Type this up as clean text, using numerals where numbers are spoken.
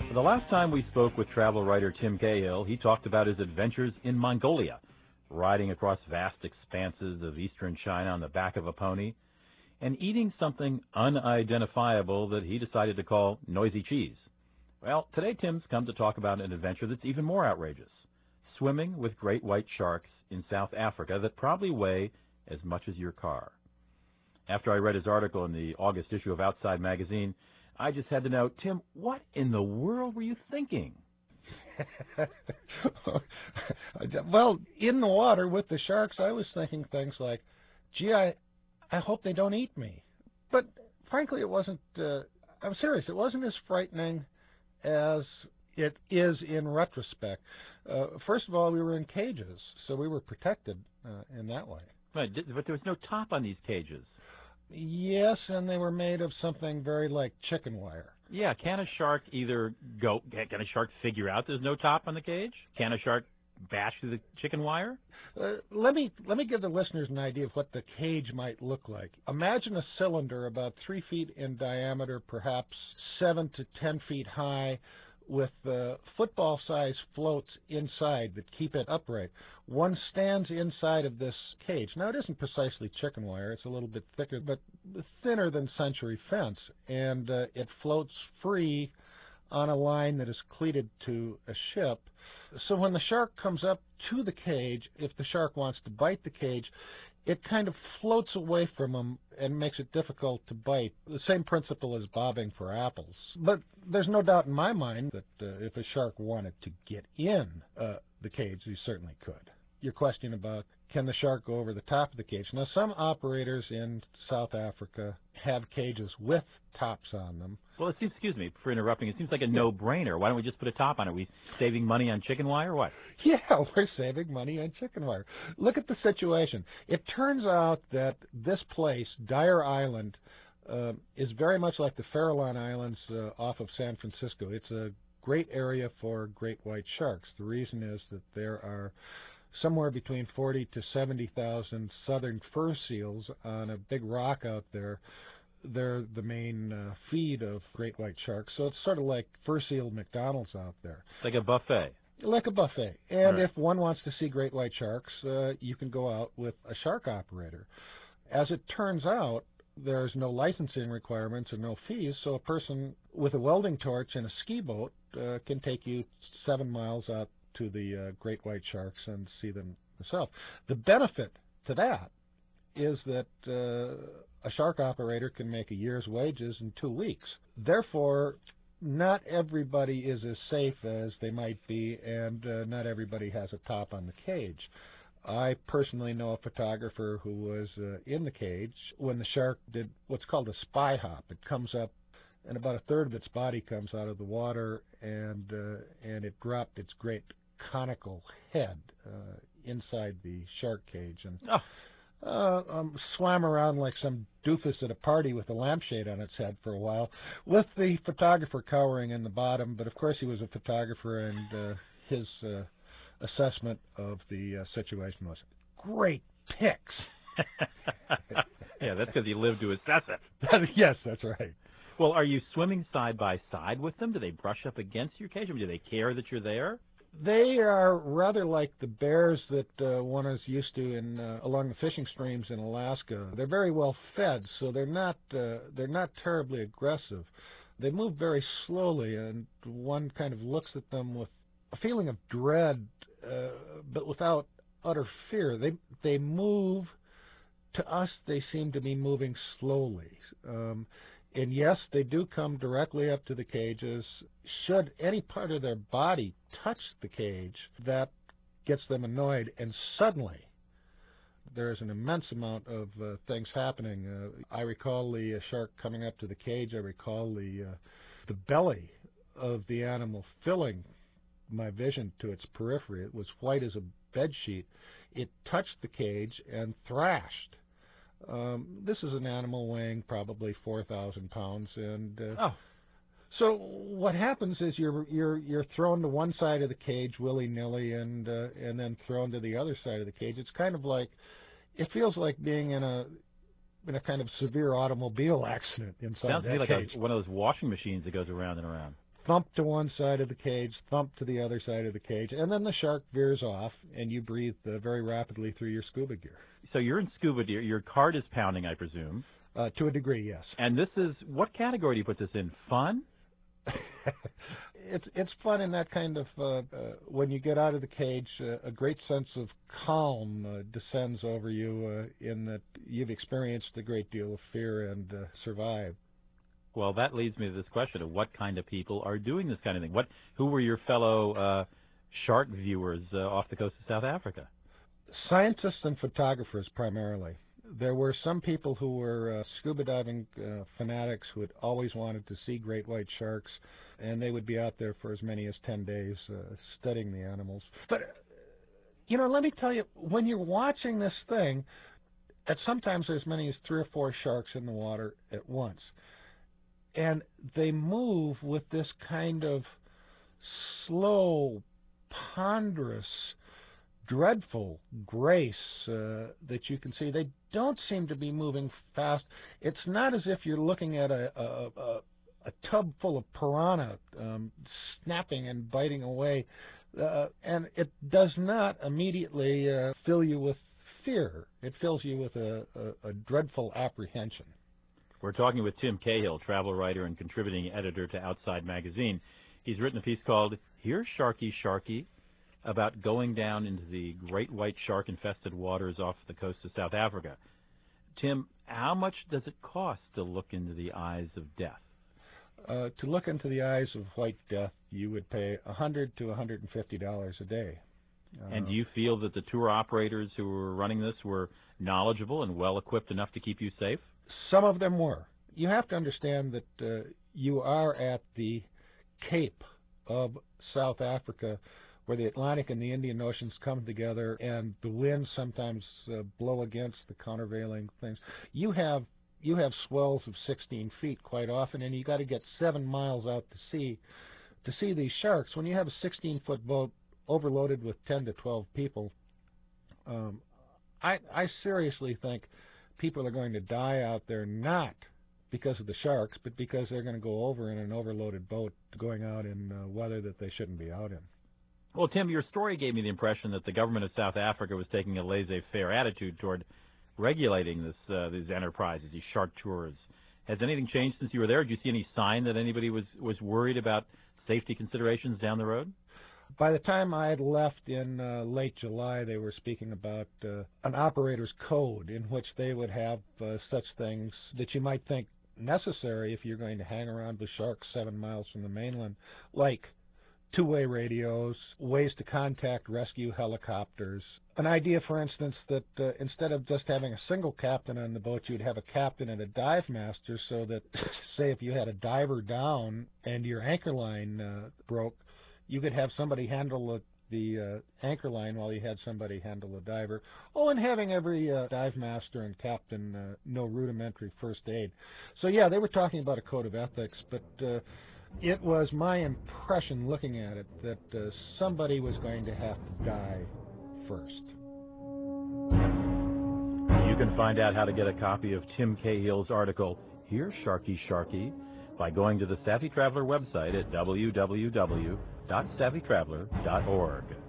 The last time we spoke with travel writer Tim Cahill, he talked about his adventures in Mongolia, riding across vast expanses of eastern China on the back of a pony, and eating something unidentifiable that he decided to call noisy cheese. Well, today Tim's come to talk about an adventure that's even more outrageous, swimming with great white sharks in South Africa that probably weigh as much as your car. After I read his article in the August issue of Outside magazine, I just had to know, Tim, what in the world were you thinking? Well, in the water with the sharks, I was thinking things like, gee, I hope they don't eat me. But frankly, it wasn't, I'm serious, it wasn't as frightening as it is in retrospect. First of all, we were in cages, so we were protected in that way. Right, but there was no top on these cages. Yes, and they were made of something very like chicken wire. Yeah, can a shark can a shark figure out there's no top on the cage? Can a shark bash through the chicken wire? Let me give the listeners an idea of what the cage might look like. Imagine a cylinder about 3 feet in diameter, perhaps 7 to 10 feet high, with football-sized floats inside that keep it upright. One stands inside of this cage. Now, it isn't precisely chicken wire. It's a little bit thicker, but thinner than century fence, and it floats free on a line that is cleated to a ship. So when the shark comes up to the cage, if the shark wants to bite the cage, it kind of floats away from them and makes it difficult to bite. The same principle as bobbing for apples. But there's no doubt in my mind that if a shark wanted to get in the cage, he certainly could. Your question about can the shark go over the top of the cage? Now, some operators in South Africa have cages with tops on them. Well, excuse me for interrupting. It seems like a no-brainer. Why don't we just put a top on it? Are we saving money on chicken wire or what? Yeah, we're saving money on chicken wire. Look at the situation. It turns out that this place, Dyer Island, is very much like the Farallon Islands off of San Francisco. It's a great area for great white sharks. The reason is that there are somewhere between 40 to 70,000 southern fur seals on a big rock out there. They're the main feed of great white sharks, so it's sort of like fur seal McDonald's out there. Like a buffet. Like a buffet. And right. If one wants to see great white sharks, you can go out with a shark operator. As it turns out, there's no licensing requirements and no fees, so a person with a welding torch and a ski boat can take you 7 miles out to the great white sharks and see them yourself. The benefit to that is that a shark operator can make a year's wages in 2 weeks. Therefore, not everybody is as safe as they might be, and not everybody has a top on the cage. I personally know a photographer who was in the cage when the shark did what's called a spy hop. It comes up, and about a third of its body comes out of the water, and it dropped its great conical head inside the shark cage, and swam around like some doofus at a party with a lampshade on its head for a while, with the photographer cowering in the bottom. But of course he was a photographer, and his assessment of the situation was, great pics. Yeah, that's because he lived to assess it. Yes, that's right. Well, are you swimming side by side with them? Do they brush up against your cage? I mean, do they care that you're there? They are rather like the bears that one is used to in along the fishing streams in Alaska. They're very well fed, so they're not terribly aggressive. They move very slowly, and one kind of looks at them with a feeling of dread, but without utter fear. They move. To us, they seem to be moving slowly. And yes, they do come directly up to the cages. Should any part of their body touch the cage, that gets them annoyed, and suddenly there's an immense amount of things happening. I recall the shark coming up to the cage. I recall the belly of the animal filling my vision to its periphery. It was white as a bed sheet. It touched the cage and thrashed. This is an animal weighing probably 4,000 pounds, and so what happens is you're thrown to one side of the cage willy-nilly, and then thrown to the other side of the cage. It's kind of like, it feels like being in a kind of severe automobile accident inside Sounds that to me like cage. one of those washing machines that goes around and around. thump to one side of the cage, thump to the other side of the cage, and then the shark veers off, and you breathe very rapidly through your scuba gear. So you're in scuba gear. Your heart is pounding, I presume. To a degree, yes. And this is, what category do you put this in? Fun? It's fun in that kind of, when you get out of the cage, a great sense of calm descends over you in that you've experienced a great deal of fear and survived. Well, that leads me to this question of what kind of people are doing this kind of thing. Who were your fellow shark viewers off the coast of South Africa? Scientists and photographers primarily. There were some people who were scuba diving fanatics who had always wanted to see great white sharks, and they would be out there for as many as 10 days studying the animals. But, let me tell you, when you're watching this thing, sometimes there's as many as 3 or 4 sharks in the water at once. And they move with this kind of slow, ponderous, dreadful grace that you can see. They don't seem to be moving fast. It's not as if you're looking at a tub full of piranha snapping and biting away, and it does not immediately fill you with fear. It fills you with a dreadful apprehension. We're talking with Tim Cahill, travel writer and contributing editor to Outside Magazine. He's written a piece called Here's Sharky, Sharky, about going down into the great white shark-infested waters off the coast of South Africa. Tim, how much does it cost to look into the eyes of death? To look into the eyes of white death, you would pay $100 to $150 a day. And do you feel that the tour operators who were running this were knowledgeable and well-equipped enough to keep you safe? Some of them were. You have to understand that you are at the Cape of South Africa, where the Atlantic and the Indian Oceans come together, and the winds sometimes blow against the countervailing things. You have swells of 16 feet quite often, and you got to get 7 miles out to sea to see these sharks. When you have a 16-foot boat overloaded with 10 to 12 people, I seriously think people are going to die out there, not because of the sharks, but because they're going to go over in an overloaded boat going out in weather that they shouldn't be out in. Well, Tim, your story gave me the impression that the government of South Africa was taking a laissez-faire attitude toward regulating these enterprises, these shark tours. Has anything changed since you were there? Did you see any sign that anybody was worried about safety considerations down the road? By the time I had left in late July, they were speaking about an operator's code in which they would have such things that you might think necessary if you're going to hang around with sharks 7 miles from the mainland, like two-way radios, ways to contact rescue helicopters. An idea, for instance, that instead of just having a single captain on the boat, you'd have a captain and a dive master, so that, say, if you had a diver down and your anchor line broke, you could have somebody handle the anchor line while you had somebody handle the diver. Oh, and having every dive master and captain know rudimentary first aid. So, yeah, they were talking about a code of ethics, but it was my impression looking at it that somebody was going to have to die first. You can find out how to get a copy of Tim Cahill's article, Here's Sharky, Sharky, by going to the Savvy Traveler website at www.savvytraveler.org.